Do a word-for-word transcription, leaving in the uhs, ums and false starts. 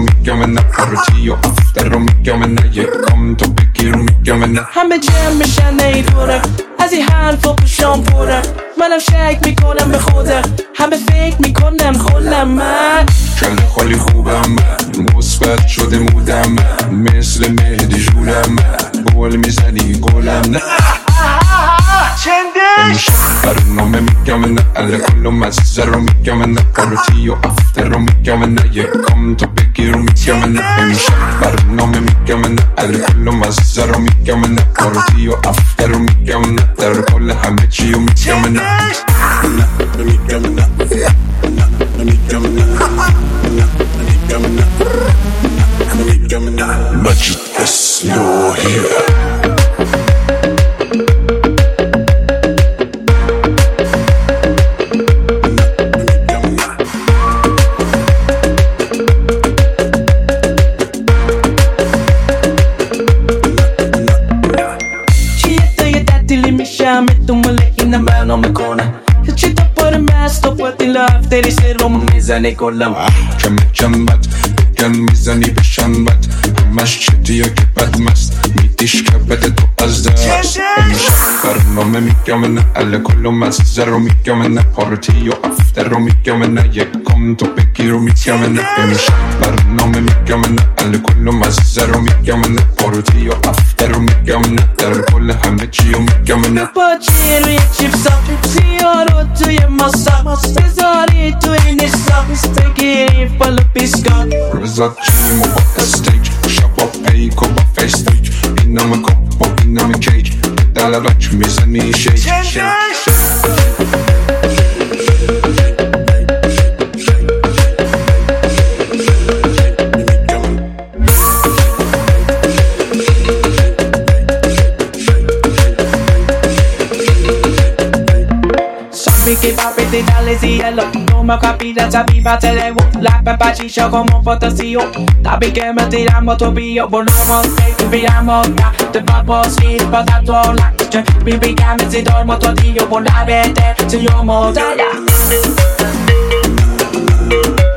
میگم نه پارتی و افتر رو میگم نه یک کام تو بگیر میگم نه همه جمع میشن نیدوره از این حرف و پشام پره منم شک میکنم به خوده همه فکر میکنن خودم من کل خالی خوبم من مثبت شده مودم من مثل مهدی جولم من بول میزنی گلم نه چندش برنامه میگم نه ال کل مزه رو میگم نه پارتی و افتر رو میگم نه یک کام تو بگیر میگم نه امشب برنامه میگم نه ال کل مزه رو میگم نه پارتی و افتر رو میگم نه در کل همه چی رو میگم نه نه میگم نه نه میگم نه نه میگم نه Magic yes you're here منو میکنه چی تا پر مست و پاتی لافتری سر رو میزنی کلم کم کم بد بگن میزنی بشن بد همش چطی یا که بد مست میدیش که بده تو از دست امشب برنامه میگم نه ال کل مزه رو میگم نه پارتی و افتر رو میگم نه یک کم تو بگیر و میگم نه امشب برنامه میگم نه ال کل مزه رو میگم نه پارتی و افتر رو میگم نه در کل همه چی رو میگم نه پاچی روی چیپسا سیارو توی ماسا بذاری توی نیستا بگیری بالا بیسکا رزا چیم و با استیج شبا پیک و با فیستیج اینم کپ و اینم کیک دل راک میزنی شیک che papete dalle cielo come capita sapiva te levo la papaccia come un fantasio tapi che me tiramos tu pio volvemos te viamo ya te vamos ir para tu la mi pica me si dormo tu tío por la vete si yo mo